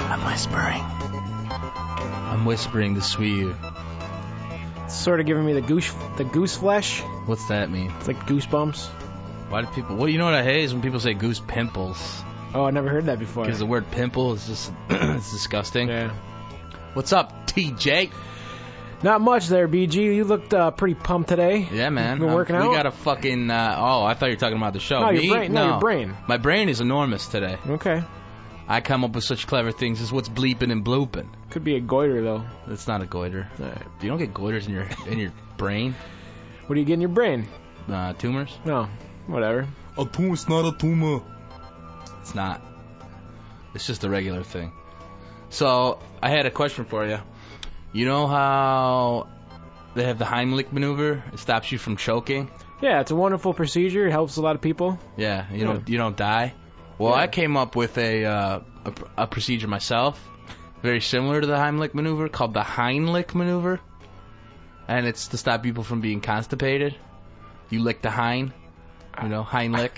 I'm whispering. I'm whispering to Sweet. It's sort of giving me the goose flesh. What's that mean? It's like goosebumps. Why do people... Well, you know what I hate is when people say goose pimples. Oh, I never heard that before. Because the word pimple is just... it's disgusting. Yeah. What's up, TJ? Not much there, BG. You looked pretty pumped today. Yeah, man. Been working out? We got a fucking... I thought you were talking about the show. No, Me? your brain. No, your brain. My brain is enormous today. Okay. I come up with such clever things as what's bleeping and blooping. Could be a goiter, though. It's not a goiter. Right. You don't get goiters in your brain. What do you get in your brain? Tumors? No. Whatever. A tumor's not a tumor. It's not. It's just a regular thing. So, I had a question for you. You know how they have the Heimlich maneuver? It stops you from choking? Yeah, it's a wonderful procedure. It helps a lot of people. Yeah, you don't die. Well, Yeah. I came up with a procedure myself, very similar to the Heimlich maneuver, called the Heinlich maneuver, and it's to stop people from being constipated. You lick the Hein, Heimlich.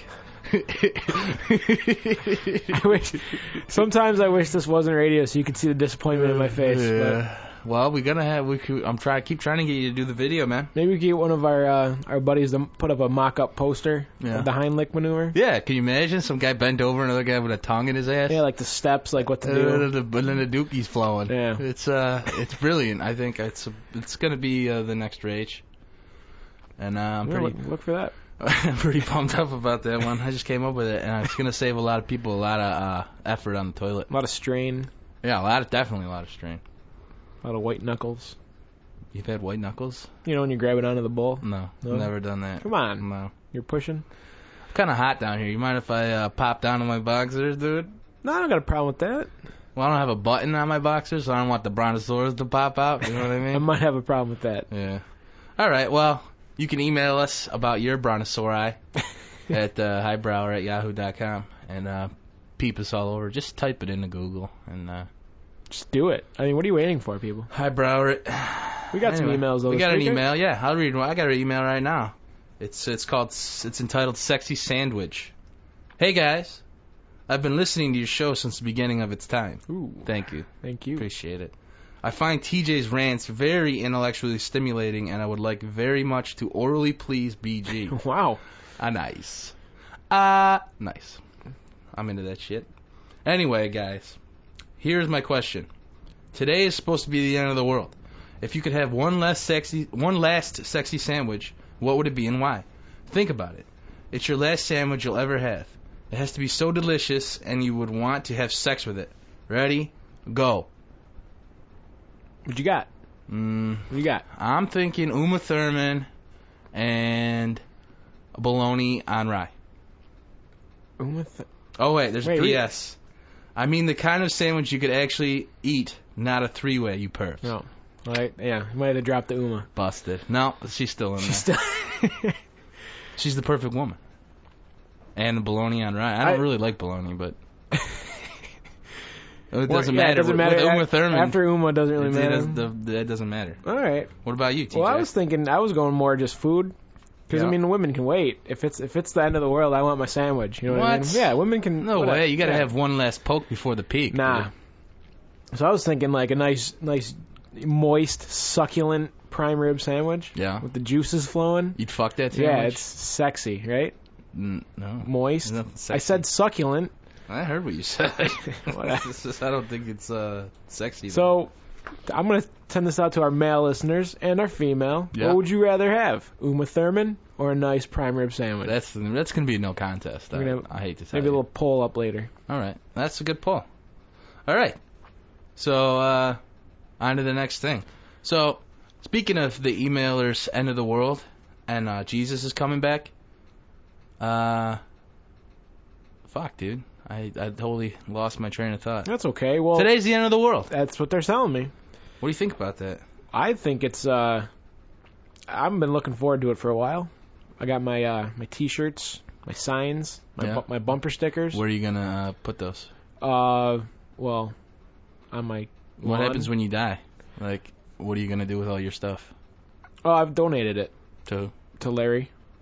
Sometimes I wish this wasn't radio so you could see the disappointment in my face. Yeah. Well, I'm keep trying to get you to do the video, man. Maybe we could get one of our buddies to put up a mock-up poster of the Heimlich maneuver. Yeah, can you imagine some guy bent over another guy with a tongue in his ass? Yeah, like the steps, like what to do. And then the dookie's flowing. Yeah. It's brilliant. I think it's gonna be the next rage. And I'm pretty look for that. I'm pretty pumped up about that one. I just came up with it, and it's gonna save a lot of people a lot of effort on the toilet. A lot of strain. Yeah, definitely a lot of strain. A lot of white knuckles. You've had white knuckles? You know when you grab it onto the bowl? No, never done that. Come on. No. You're pushing? It's kind of hot down here. You mind if I pop down on my boxers, dude? No, I don't got a problem with that. Well, I don't have a button on my boxers, so I don't want the brontosaurus to pop out. You know what I mean? I might have a problem with that. Yeah. All right, well, you can email us about your brontosauri at highbrower@yahoo.com and peep us all over. Just type it into Google and... Just do it. I mean, what are you waiting for, people? Highbrower. We got some emails. We got an email. Yeah, I'll read one. I got an email right now. It's entitled "Sexy Sandwich." Hey guys, I've been listening to your show since the beginning of its time. Ooh, thank you. Thank you. Appreciate it. I find TJ's rants very intellectually stimulating, and I would like very much to orally please BG. Wow. Nice. Nice. I'm into that shit. Anyway, guys. Here's my question. Today is supposed to be the end of the world. If you could have one last sexy sandwich, what would it be and why? Think about it. It's your last sandwich you'll ever have. It has to be so delicious and you would want to have sex with it. Ready? Go. What you got? What you got? I'm thinking Uma Thurman and bologna on rye. Oh wait, there's a PS. I mean the kind of sandwich you could actually eat, not a three-way, you pervs. No. Right? Yeah, you might have dropped the Uma. Busted. No, she's still in there. She's the perfect woman. And the bologna on rye. I don't really like bologna, but... it doesn't matter. It doesn't matter. With Uma Thurman... After Uma, it doesn't really matter. That doesn't matter. All right. What about you, TJ? Well, I was thinking, I was going more just food. Because, I mean, the women can wait. If it's the end of the world, I want my sandwich. You know what I mean? Yeah, women can... No way. You got to have one last poke before the peak. Nah. Dude. So I was thinking like a nice, moist, succulent prime rib sandwich. Yeah. With the juices flowing. You'd fuck that sandwich? Yeah, it's sexy, right? No. Moist. I said succulent. I heard what you said. I don't think it's sexy. So, I'm going to send this out to our male listeners and our female. Yeah. What would you rather have? Uma Thurman or a nice prime rib sandwich? That's going to be no contest. I hate to say. Maybe a little poll up later. All right. That's a good poll. All right. So, on to the next thing. So, speaking of the emailers' end of the world, and Jesus is coming back, fuck, dude. I totally lost my train of thought. That's okay. Well, today's the end of the world. That's what they're telling me. What do you think about that? I think it's, I've been looking forward to it for a while. I got my my T-shirts, my signs, my bumper stickers. Where are you going to put those? Well... on my What lawn. happens when you die? Like, what are you going to do with all your stuff? Oh, I've donated it. To Larry.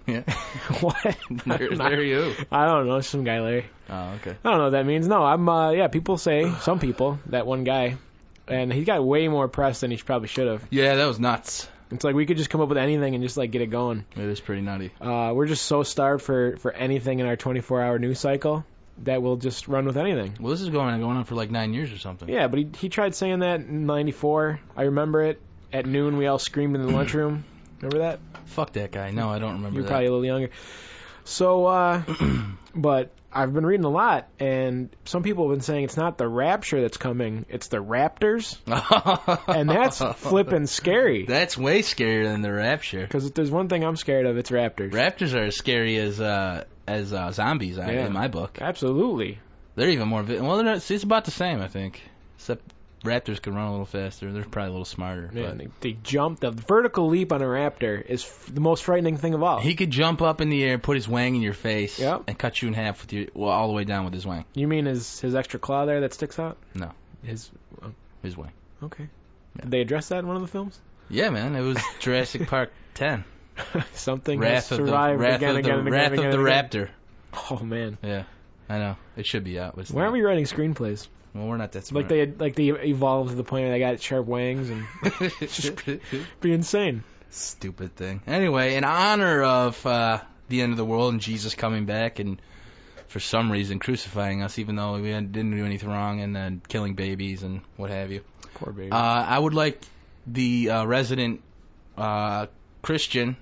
Yeah. What? Larry who? I don't know. Some guy, Larry. Oh, okay. I don't know what that means. No, yeah, people say, some people, that one guy, and he got way more press than he probably should have. Yeah, that was nuts. It's like we could just come up with anything and just, like, get it going. It is pretty nutty. We're just so starved for anything in our 24-hour news cycle that we'll just run with anything. Well, this is going on for like 9 years or something. Yeah, but he tried saying that in '94. I remember it. At noon, we all screamed in the lunchroom. Remember that? Fuck that guy. No, I don't remember You're that. probably a little younger. So, but I've been reading a lot, and some people have been saying it's not the rapture that's coming, it's the raptors. And that's flippin' scary. That's way scarier than the rapture. Because if there's one thing I'm scared of, it's raptors. Raptors are as scary as zombies in my book. Absolutely. They're even more... Well, it's about the same, I think. Except raptors can run a little faster. They're probably a little smarter. Man, they jump. The vertical leap on a raptor is the most frightening thing of all. He could jump up in the air, put his wang in your face, Yep. and cut you in half with all the way down with his wang. You mean his extra claw there that sticks out? No. His wang. Okay. Yeah. Did they address that in one of the films? Yeah, man. It was Jurassic Park 10. Something Wrath has of the survived again. Raptor. Oh man. Yeah, I know. It should be out. Why aren't we writing screenplays? Well, we're not that smart. Like they evolved to the point where they got sharp wangs and just be insane. Stupid thing. Anyway, in honor of the end of the world and Jesus coming back and for some reason crucifying us, even though we didn't do anything wrong, and then killing babies and what have you. Poor baby. I would like the resident Christian,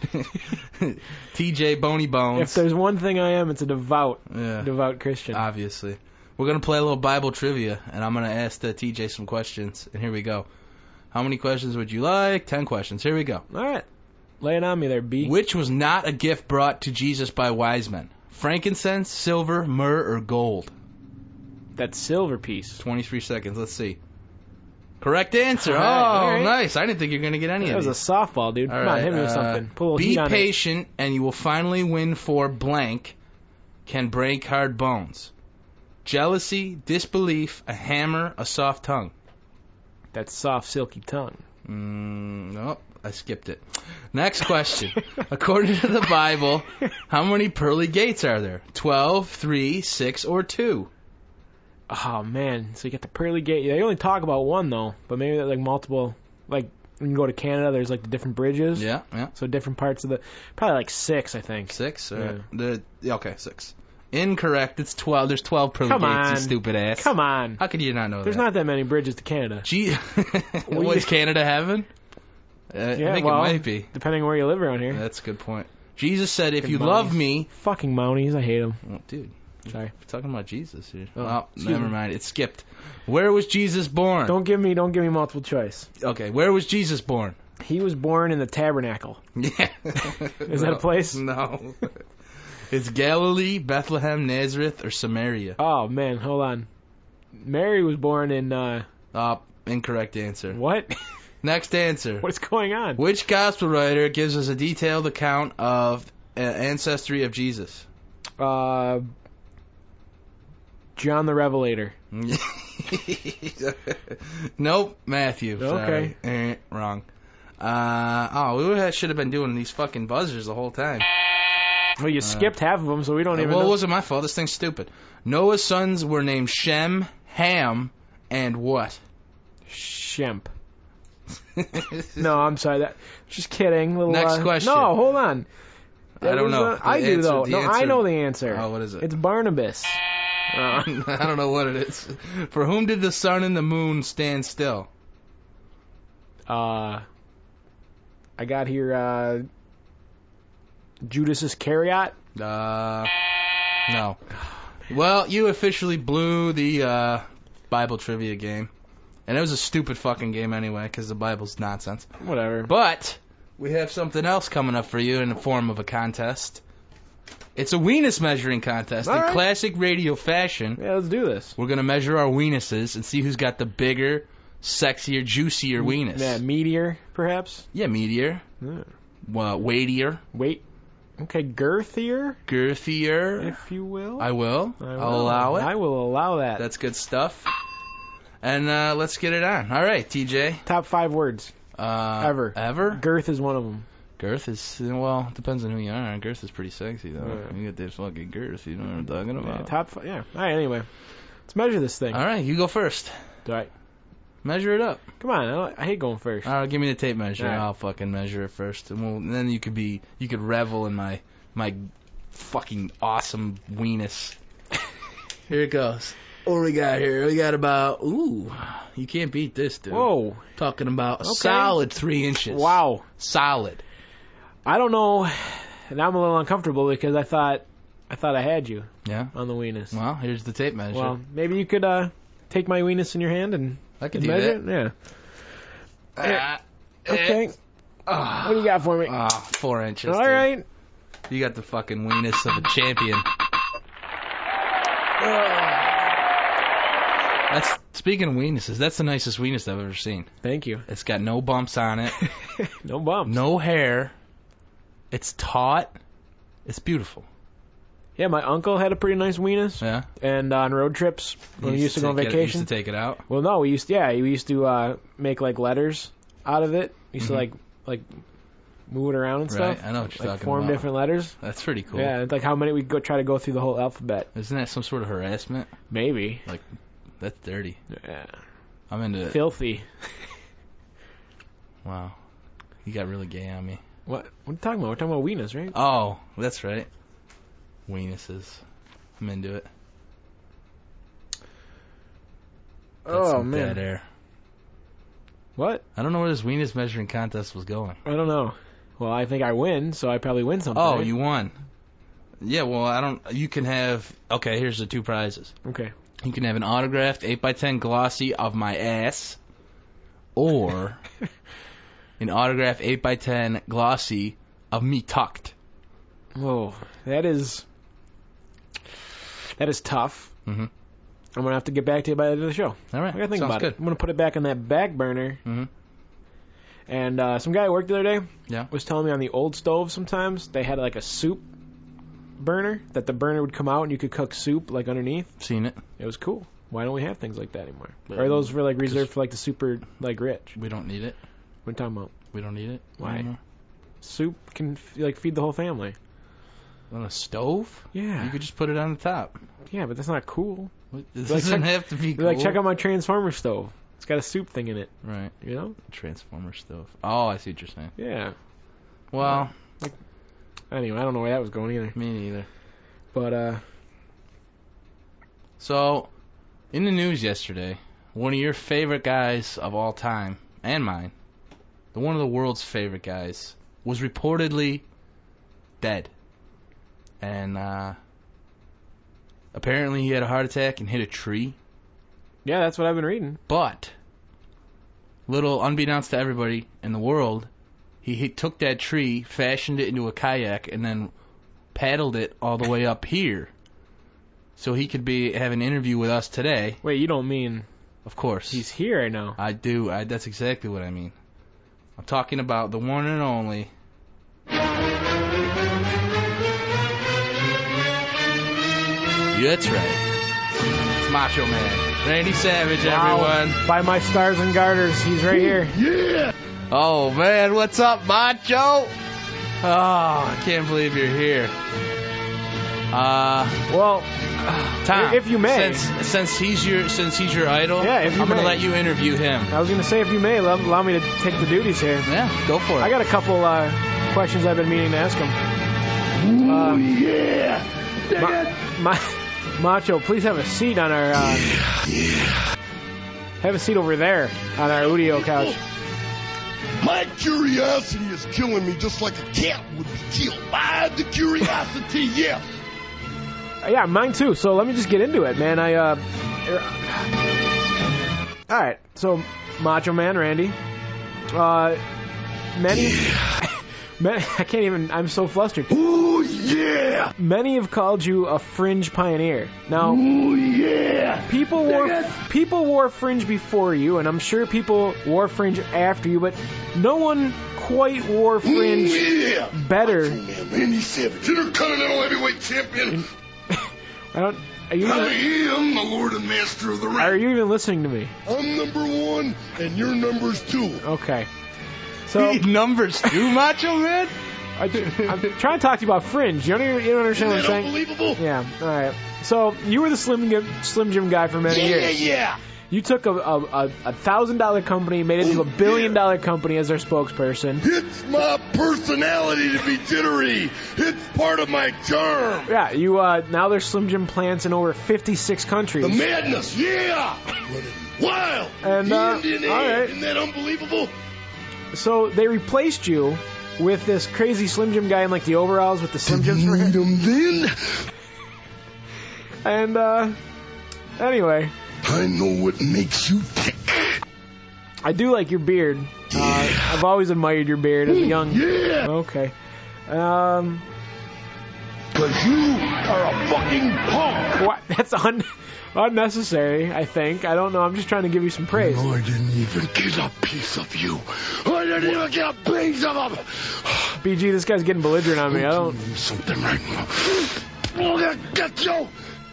TJ Boney Bones. If there's one thing I am, it's a devout Christian. Obviously. We're going to play a little Bible trivia, and I'm going to ask TJ some questions, and here we go. How many questions would you like? 10 questions. Here we go. All right. Lay it on me there, B. Which was not a gift brought to Jesus by wise men? Frankincense, silver, myrrh, or gold? That silver piece. 23 seconds. Let's see. Correct answer. All right, all right. Nice. I didn't think you were going to get any of these. That was a softball, dude. Come on, hit me with something. Pull a little Be heat on patient, and you will finally win for blank. Can break hard bones. Jealousy, disbelief, a hammer, a soft tongue. That soft, silky tongue. Nope, I skipped it. Next question. According to the Bible, how many pearly gates are there? 12, 3, 6, or 2? Oh, man. So you get the pearly gate. They only talk about one, though. But maybe like multiple. Like, when you go to Canada, there's like the different bridges. Yeah. So different parts of the... Probably like 6, I think. 6? Yeah. Okay, 6. Incorrect. It's 12. There's 12 pearly gates, you stupid ass. Come on. How could you not know There's that? not that many bridges to Canada. What is Canada heaven? I think it might be. Depending on where you live around here. That's a good point. Jesus said, if you Mounties. love me... Fucking Mounties. I hate them. Oh, dude. Sorry. We're talking about Jesus here. Oh, never mind. It skipped. Where was Jesus born? Don't give me multiple choice. Okay, where was Jesus born? He was born in the Tabernacle. Yeah. Is that a place? No. It's Galilee, Bethlehem, Nazareth, or Samaria. Oh, man. Hold on. Mary was born in, Incorrect answer. What? Next answer. What's going on? Which gospel writer gives us a detailed account of ancestry of Jesus? John the Revelator. Nope, Matthew. Okay. Sorry. Wrong. We should have been doing these fucking buzzers the whole time. Well, you skipped half of them, so we don't even know. Well, it wasn't my fault. This thing's stupid. Noah's sons were named Shem, Ham, and what? Shemp. No, I'm sorry. Just kidding. Next question. No, hold on. I don't know. I do, though. No, I know the answer. Oh, what is it? It's Barnabas. I don't know what it is. For whom did the sun and the moon stand still? I got here, Judas Iscariot? No. Well, you officially blew the Bible trivia game. And it was a stupid fucking game anyway, because the Bible's nonsense. Whatever. But we have something else coming up for you in the form of a contest. It's a weenus measuring contest. In classic radio fashion. Yeah, let's do this. We're going to measure our weenuses and see who's got the bigger, sexier, juicier weenus. Yeah, meteor, perhaps? Yeah, meteor. Yeah. Well, weightier. Okay, girthier? Girthier. If you will. I will. I'll allow it. I will allow that. That's good stuff. And let's get it on. All right, TJ. Top 5 words. Ever. Ever? Girth is one of them. Girth is, well, depends on who you are. Girth is pretty sexy, though. Yeah. You got this fucking girth, you know what I'm talking about. Yeah. All right, anyway. Let's measure this thing. All right, you go first. Do I? Measure it up. Come on, I hate going first. All right, give me the tape measure. All right. I'll fucking measure it first. And then you could revel in my fucking awesome weenus. Here it goes. What do we got here? We got about, you can't beat this, dude. Whoa. Talking about solid 3 inches. Wow. Solid. I don't know. Now I'm a little uncomfortable because I thought I had you. Yeah. On the weenus. Well, here's the tape measure. Well, maybe you could take my weenus in your hand and I could do measure that. it. Yeah. Okay. What do you got for me? 4 inches. All dude. right. You got the fucking weenus of a champion. Speaking of weenuses, that's the nicest weenus I've ever seen. Thank you. It's got no bumps on it. No bumps. No hair. It's taut. It's beautiful. Yeah, my uncle had a pretty nice weenus. Yeah. And on road trips when we used to go on vacation. Used to take it out. Well, no, we used to make like letters out of it. We used to like move it around and stuff. Right, I know what you're like talking form about. different letters. That's pretty cool. Yeah, it's like how many we try to go through the whole alphabet. Isn't that some sort of harassment? Maybe. Like, that's dirty. Yeah. I'm into it. Filthy. Wow. You got really gay on me. What are you talking about? We're talking about weenus, right? Oh, that's right. Weenuses. I'm into it. That's some man. dead air. What? I don't know where this weenus measuring contest was going. I don't know. Well, I think I win, so I probably win something. Oh, right? you won. Yeah, well, you can have, okay, here's the 2 prizes. Okay. You can have an autographed 8x10 glossy of my ass, or an autographed 8x10 glossy of me tucked. Whoa, that is tough. Mm-hmm. I'm gonna have to get back to you by the end of the show. All right, I gotta think sounds about good. it. I'm gonna put it back on that back burner. Mm-hmm. And some guy at work the other day was telling me on the old stove sometimes they had like a soup burner that the burner would come out and you could cook soup like underneath. Seen it. It was cool. Why don't we have things like that anymore? Or are those for like reserved for like the super like rich? We don't need it. What are you talking about? We don't need it. Why? Anymore. Soup can like feed the whole family. On a stove? Yeah. You could just put it on the top. Yeah, but that's not cool. This doesn't have to be cool. Like, check out my Transformer stove. It's got a soup thing in it. Right. You know? Transformer stove. Oh, I see what you're saying. Yeah. Well. Anyway, I don't know where that was going either. Me neither. But, So, in the news yesterday, one of your favorite guys of all time, and mine, one of the world's favorite guys, was reportedly dead. And, apparently he had a heart attack and hit a tree. yeah, that's what I've been reading. But, little unbeknownst to everybody in the world, he took that tree, fashioned it into a kayak, and then paddled it all the way up here. So he could have an interview with us today. Wait, you don't mean... Of course. He's here right now. I do. That's exactly what I mean. I'm talking about the one and only... Yeah, that's right. It's Macho Man. Randy Savage, everyone. By my stars and garters, he's right here. Yeah! Oh, man, what's up, Macho? Oh, I can't believe you're here. Well, Tom, if you may. Since he's your idol, yeah, if you I'm going to may. let you interview him. I was going to say, if you may, allow me to take the duties here. Yeah, go for it. I got a couple questions I've been meaning to ask him. Macho, please have a seat on our... Have a seat over there on our Udio couch. My curiosity is killing me just like a cat would be killed by the curiosity, yeah. Yeah, mine too. So let me just get into it, man. All right. So, Macho Man Randy. I can't even. I'm so flustered. Ooh, yeah. Many have called you a fringe pioneer. Now, ooh, yeah. People wore fringe before you, and I'm sure people wore fringe after you, but no one quite wore fringe better. Man, Randy Savage, Intercontinental Heavyweight Champion. Are you? I am the Lord and Master of the Ring. Are you even listening to me? I'm number 1, and you're numbers 2. Okay. So Numbers too, Macho Man? I'm trying to talk to you about Fringe. You don't understand what I'm saying? Unbelievable. Yeah, all right. So you were the Slim Jim guy for many years. Yeah. You took a $1,000 company, made it into $1 billion company as their spokesperson. It's my personality to be jittery. It's part of my charm. Yeah, you now there's Slim Jim plants in over 56 countries. The madness, yeah. Wild. And, all right. Isn't that unbelievable? So they replaced you with this crazy Slim Jim guy in like the overalls with the Slim Jims for him. Then And anyway, I know what makes you tick. I do like your beard. I've always admired your beard as a young. Yeah. Okay. Because you are a fucking punk. What? That's unnecessary, I think. I don't know. I'm just trying to give you some praise. I didn't even get a piece of you. I didn't even get a piece of him. BG, this guy's getting belligerent on me. I don't. Do something right now. I'm gonna get you.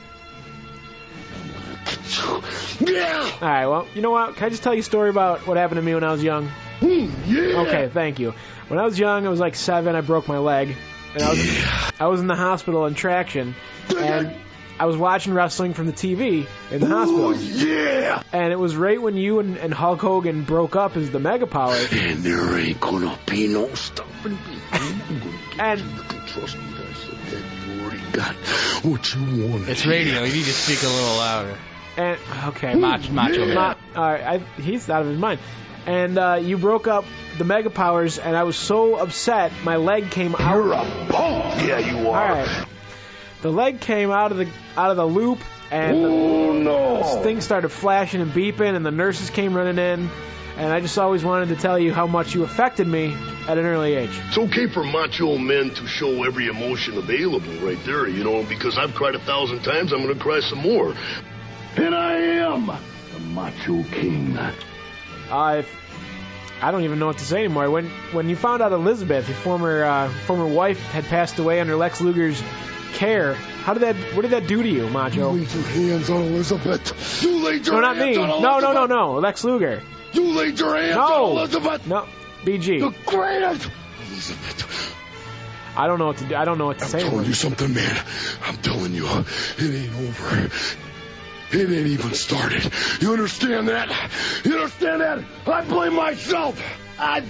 Yeah. All right. Well, you know what? Can I just tell you a story about what happened to me when I was young? Yeah. Okay. Thank you. When I was young, I was like 7. I broke my leg, and I was in the hospital in traction, and I was watching wrestling from the TV in the hospital. Yeah. And it was right when you and Hulk Hogan broke up as the Mega Powers. And there ain't gonna be no stopping me. And Trust me, I said that you already got what you wanted. It's radio. You need to speak a little louder. And okay, Macho Man. all right, he's out of his mind. And you broke up the Mega Powers, and I was so upset, my leg came out. You're a punk. Yeah, you are. All right, the leg came out of the loop, and this thing started flashing and beeping, and the nurses came running in. And I just always wanted to tell you how much you affected me at an early age. It's okay for macho men to show every emotion available right there, you know, because I've cried 1,000 times, I'm going to cry some more. And I am the Macho King. I don't even know what to say anymore. When you found out Elizabeth, your former wife, had passed away under Lex Luger's care, what did that do to you, Macho? You laid your hands on Elizabeth. You laid your No, not hands me. on Elizabeth. No, Lex Luger. You laid your hands on Elizabeth. No, BG. The greatest Elizabeth. I don't know what to do. I don't know what to say. I'm telling you something, man. I'm telling you, it ain't over. It ain't even started. You understand that? You understand that? I blame myself. Man,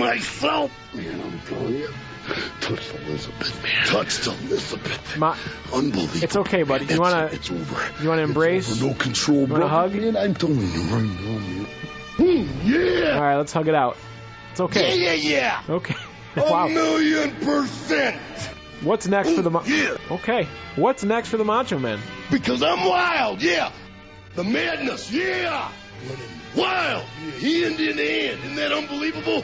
I'm telling you. Touched Elizabeth, man. Touched Elizabeth. Unbelievable. It's okay, buddy. It's over. You wanna embrace? It's over. No control, you wanna hug? Man, I'm telling you right now, man. Yeah. All right, let's hug it out. It's okay. Yeah. Okay. Wow. 1,000,000%. What's next for the Yeah. Okay. What's next for the Macho Man? Because I'm wild, yeah. The madness, yeah. Wild. Yeah. Hand in hand. Isn't that unbelievable?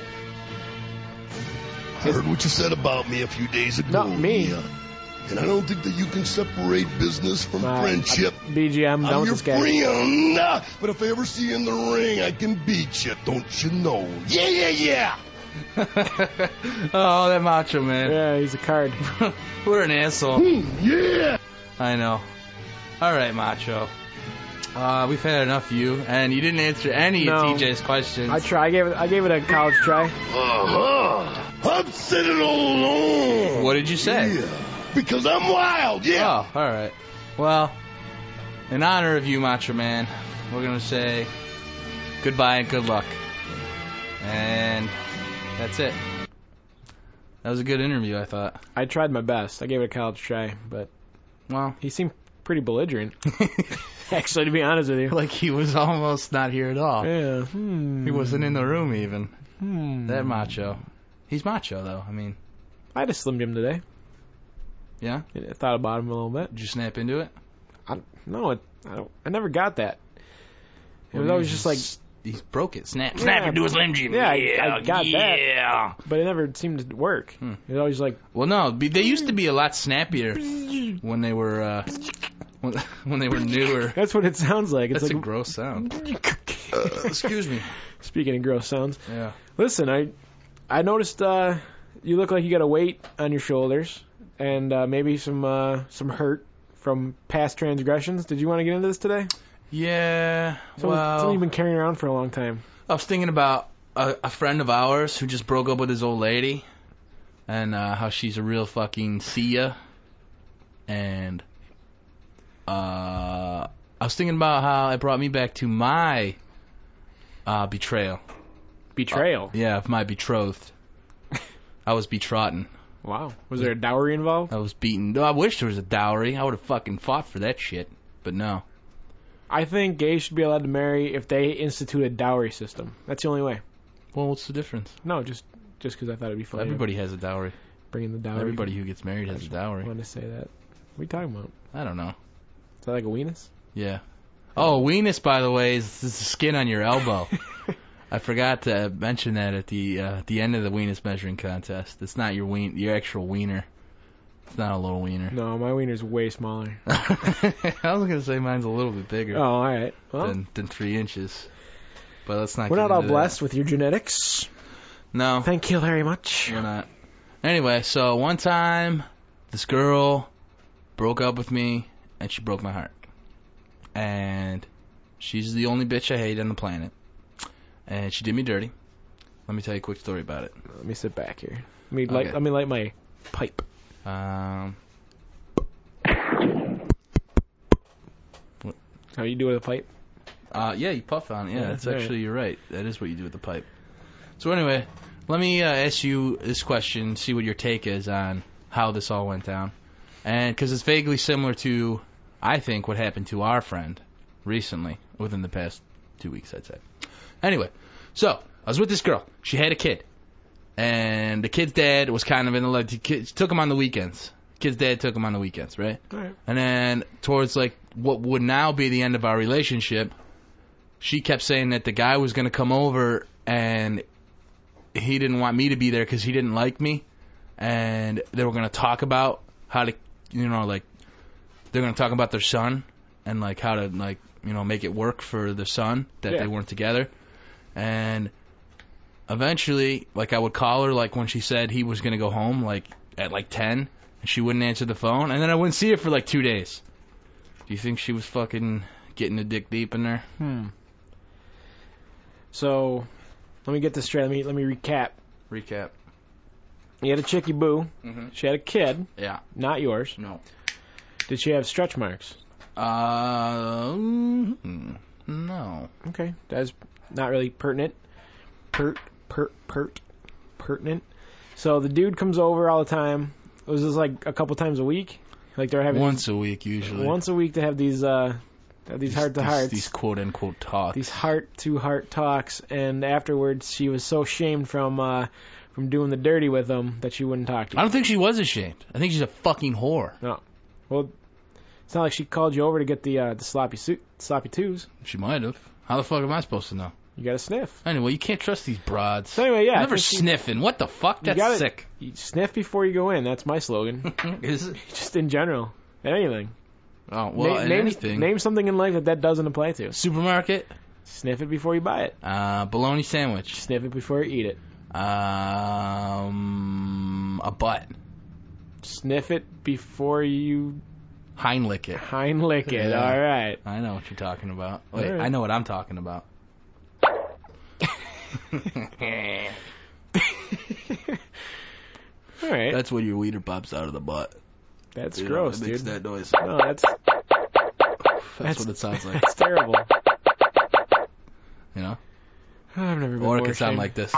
I heard what you said about me a few days ago. Not me. Yeah. And I don't think that you can separate business from friendship. BG, I'm done with this guy. Friend. But if I ever see you in the ring, I can beat you. Don't you know? Yeah. Oh, that Macho Man. Yeah, he's a card. What an asshole. Yeah. I know. All right, Macho. We've had enough of you, and you didn't answer any of TJ's questions. I gave it a college try. I'm sitting all alone. What did you say? Yeah. Because I'm wild, yeah. Oh, all right. Well, in honor of you, Macho Man, we're going to say goodbye and good luck. And that's it. That was a good interview, I thought. I tried my best. I gave it a college try, but well, he seemed pretty belligerent. Actually, to be honest with you. Like he was almost not here at all. Yeah. He wasn't in the room even. That Macho. He's Macho, though. I mean, I had a Slim Jim today. Yeah? I thought about him a little bit. Did you snap into it? I never got that. It was always just like... He broke it. Snap into a Slim Jim. Yeah, I got that. But it never seemed to work. It was always like... Well, no. They used to be a lot snappier when they were... when they were newer. That's what it sounds like. It's That's like a gross sound. Excuse me. Speaking of gross sounds. Yeah. Listen, I noticed you look like you got a weight on your shoulders and maybe some hurt from past transgressions. Did you want to get into this today? Yeah. Something you've been carrying around for a long time. I was thinking about a friend of ours who just broke up with his old lady, and how she's a real fucking see-ya. And I was thinking about how it brought me back to my betrayal. Betrayal? Yeah, of my betrothed. I was betrodden. Wow. Was there a dowry involved? I was beaten. No, I wish there was a dowry. I would have fucking fought for that shit. But no. I think gays should be allowed to marry if they institute a dowry system. That's the only way. Well, what's the difference? No, just because I thought it'd be funny. Everybody has a dowry. Bringing the dowry. Everybody who gets married has a dowry. I wanted to say that. What are you talking about? I don't know. Is that like a weenus? Yeah. Oh, weenus, by the way, is the skin on your elbow. I forgot to mention that at the end of the weenus measuring contest. It's not your actual wiener. It's not a little wiener. No, my wiener's way smaller. I was gonna say mine's a little bit bigger. Oh, all right. Well, than 3 inches. But let's not. We're get not all into blessed that. with your genetics. No. Thank you very much. We're not. Anyway, so one time, this girl broke up with me, and she broke my heart. And she's the only bitch I hate on the planet. And she did me dirty. Let me tell you a quick story about it. Let me sit back here. Let me light my pipe. What? How you do with a pipe? Yeah, you puff on it. Yeah, that's right. actually, you're right. That is what you do with the pipe. So anyway, let me ask you this question, see what your take is on how this all went down. And because it's vaguely similar to, I think, what happened to our friend recently, within the past 2 weeks, I'd say. Anyway, so I was with this girl. She had a kid. And the kid's dad was kind of in the took him on the weekends. Kid's dad took him on the weekends, right? Right. And then towards like what would now be the end of our relationship, she kept saying that the guy was going to come over and he didn't want me to be there because he didn't like me, and they were going to talk about how to, like they're going to talk about their son and like how to like make it work for their son that they weren't together. And eventually, like, I would call her, like, when she said he was going to go home, like, at, like, 10, and she wouldn't answer the phone, and then I wouldn't see her for, like, 2 days. Do you think she was fucking getting a dick deep in there? So, let me get this straight. Let me recap. You had a chickie boo. Mm-hmm. She had a kid. Yeah. Not yours. No. Did she have stretch marks? No. Okay. That's not really pertinent. Pertinent. So the dude comes over all the time. Was this like a couple times a week? Like they're having once a week usually. Once a week to have these heart to hearts. These quote unquote talks. These heart to heart talks, and afterwards she was so shamed from doing the dirty with him that she wouldn't talk to you. I don't think she was ashamed. I think she's a fucking whore. No. Well, it's not like she called you over to get the sloppy twos. She might have. How the fuck am I supposed to know? You got to sniff. Anyway, you can't trust these broads. So anyway, yeah. Never sniffing. What the fuck? That's sick. You sniff before you go in. That's my slogan. Is it? Just in general. Anything. Oh, well, anything. Name something in life that doesn't apply to. Supermarket. Sniff it before you buy it. Bologna sandwich. Sniff it before you eat it. A butt. Sniff it before you... Heimlich it. Heimlich it. Yeah. All right. I know what you're talking about. Wait, right. I know what I'm talking about. All right. That's when your wiener pops out of the butt. That's gross, it dude. makes that noise. No, that's what it sounds like. That's terrible. You know? I've never been Or it more could sound ashamed. like this.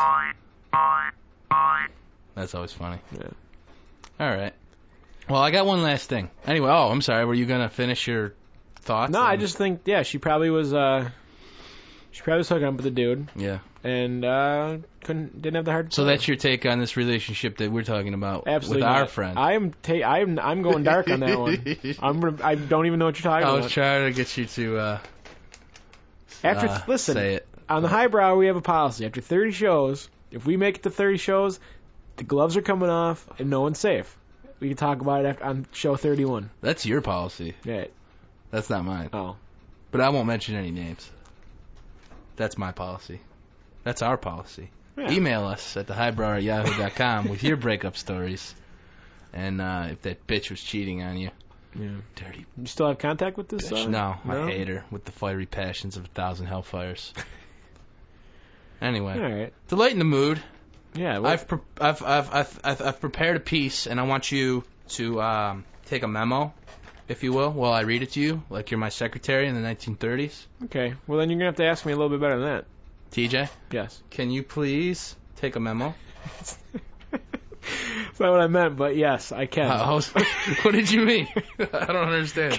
That's always funny. Yeah. All right. Well, I got one last thing. Anyway, I'm sorry. Were you going to finish your thoughts? No, I just think, she probably was hooking up with the dude. Yeah. And didn't have the heart. So that's your take on this relationship that we're talking about Absolutely with not. our friend. I'm going dark on that one. I don't even know what you're talking about. I was trying to get you to listen, say it. On the Highbrow, we have a policy. After 30 shows, if we make it to 30 shows, the gloves are coming off and no one's safe. We can talk about it on show 31. That's your policy. Yeah. That's not mine. Oh. But I won't mention any names. That's my policy. That's our policy. Yeah. Email us at thehighbrow@yahoo.com with your breakup stories. And if that bitch was cheating on you. Yeah. Dirty You still have contact with this? bitch. No, I hate her with the fiery passions of 1,000 hellfires. Anyway, All right. to lighten the mood, Yeah. Well, I've prepared a piece, and I want you to take a memo, if you will, while I read it to you, like you're my secretary in the 1930s. okay. Well, then you're gonna have to ask me a little bit better than that. TJ, Yes. can you please take a memo? That's not what I meant, but yes, I can. What did you mean? I don't understand.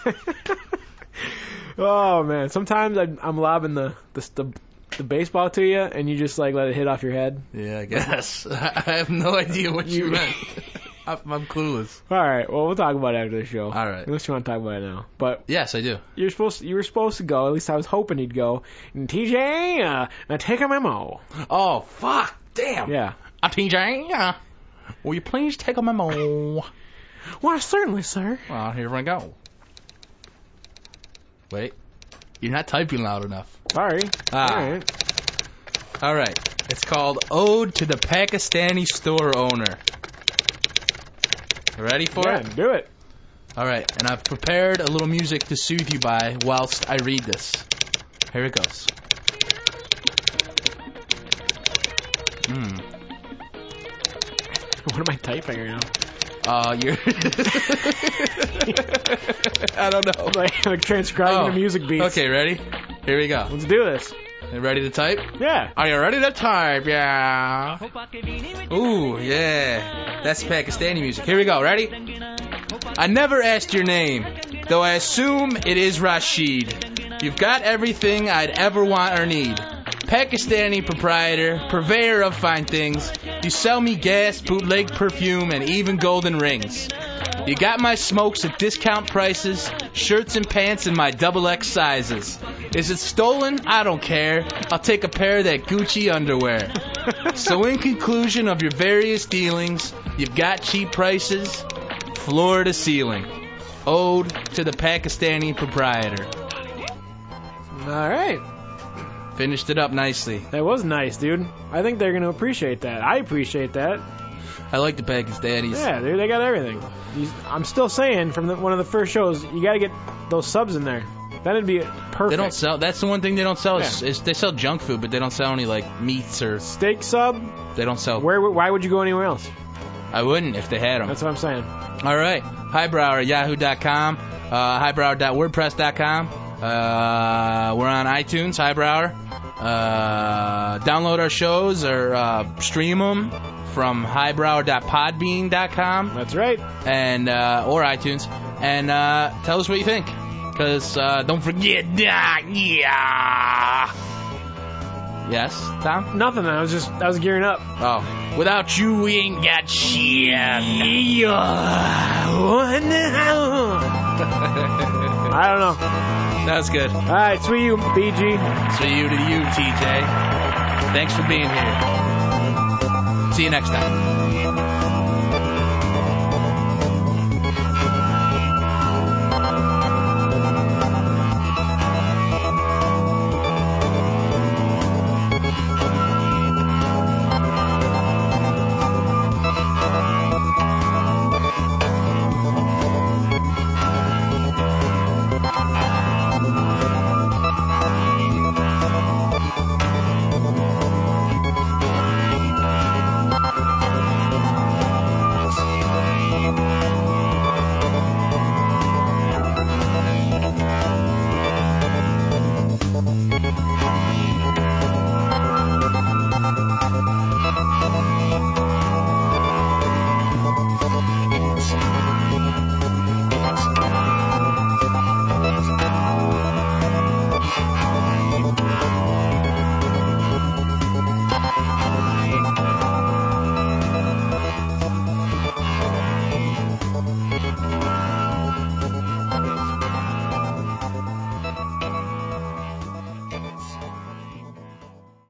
Oh man, sometimes I'm lobbing the baseball to you, and you just like let it hit off your head. Yeah, I guess. I have no idea what you meant. I'm clueless. All right, well we'll talk about it after the show. All right. Unless you want to talk about it now, but Yes, I do. you were supposed to go. At least I was hoping he'd go. And TJ, now take a memo. Oh, fuck. Damn. Yeah. TJ, will you please take a memo? Well, certainly, sir. Well, here we go. Wait. You're not typing loud enough. Sorry. Ah. All right. All right. It's called Ode to the Pakistani Store Owner. Ready for Yeah, it? do it. All right. And I've prepared a little music to soothe you by whilst I read this. Here it goes. What am I typing right now? You're... I don't know. Like transcribing the music beats. Okay, ready? Here we go. Let's do this. You ready to type? Yeah. Are you ready to type? Yeah. Ooh, yeah. That's Pakistani music. Here we go. Ready? I never asked your name, though I assume it is Rashid. You've got everything I'd ever want or need. Pakistani proprietor, purveyor of fine things. You sell me gas, bootleg perfume, and even golden rings. You got my smokes at discount prices, shirts and pants in my XXX sizes. Is it stolen? I don't care. I'll take a pair of that Gucci underwear. So in conclusion of your various dealings, you've got cheap prices, floor to ceiling. Ode to the Pakistani proprietor. All right. Finished it up nicely. That was nice, dude. I think they're going to appreciate that. I appreciate that. I like the Pakistanis. Yeah, dude, they got everything. I'm still saying from one of the first shows, you got to get those subs in there. That'd be perfect. They don't sell. That's the one thing they don't sell. Yeah. Is they sell junk food, but they don't sell any like meats or. Steak sub. They don't sell. Why would you go anywhere else? I wouldn't if they had them. That's what I'm saying. All right. Highbrower at yahoo.com. Highbrower.wordpress.com. We're on iTunes. Highbrower. Download our shows or stream them from highbrower.podbean.com. That's right. And or iTunes. And tell us what you think. Because don't forget. Yeah. Yes, Tom? Nothing. I was gearing up. Oh. Without you, we ain't got shit. I don't know. That's good. All right, sweet you, BG. So you to you, TJ. Thanks for being here. See you next time.